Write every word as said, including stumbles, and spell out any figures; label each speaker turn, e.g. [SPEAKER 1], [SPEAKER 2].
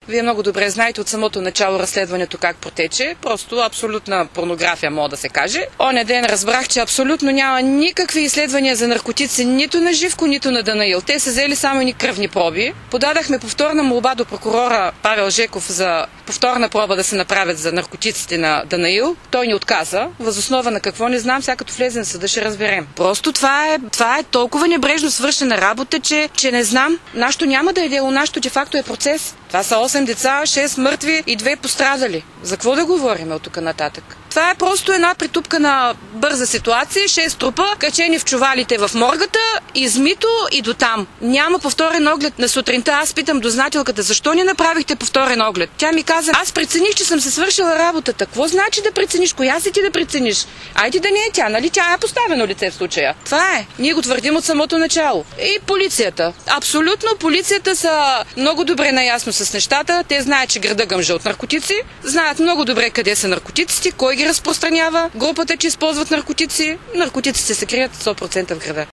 [SPEAKER 1] Вие много добре знаете от самото начало разследването как протече. Просто абсолютна порнография, мога да се каже. Оня ден разбрах, че абсолютно няма никакви изследвания за наркотици нито на Живко, нито на Данаил. Те са взели само ни кръвни проби. Подадахме повторна молба до прокурора Павел Жеков за повторна проба да се направят за наркотиците на Данаил. Той ни отказа. Възоснова на какво не знам, сега като влезем в съда ще разберем. Просто това е, това е толкова небрежно свършена работа, че, че не знам. Нашето няма да е дело, нашето де факто е процес. Това са осем деца, шест мъртви и две пострадали. За какво да говорим от тук нататък? Това е просто една притупкана бърза ситуация, шест трупа, качени в чувалите в моргата, измито и до там. Няма повторен оглед на сутринта. Аз питам дознателката, защо не направихте повторен оглед? Тя ми каза, аз прецених, че съм се свършила работата. Какво значи да прецениш? Коя си ти да прецениш? Айде да не е тя, нали? Тя е поставено лице в случая. Това е. Ние го твърдим от самото начало. И полицията. Абсолютно полицията са много добре наясно с нещата. Те знаят, че града гъмжа от наркотици. Знаят много добре къде са наркотиците, кой ги разпространява, групата, че използват наркотици. Наркотиците се крият сто процента в града.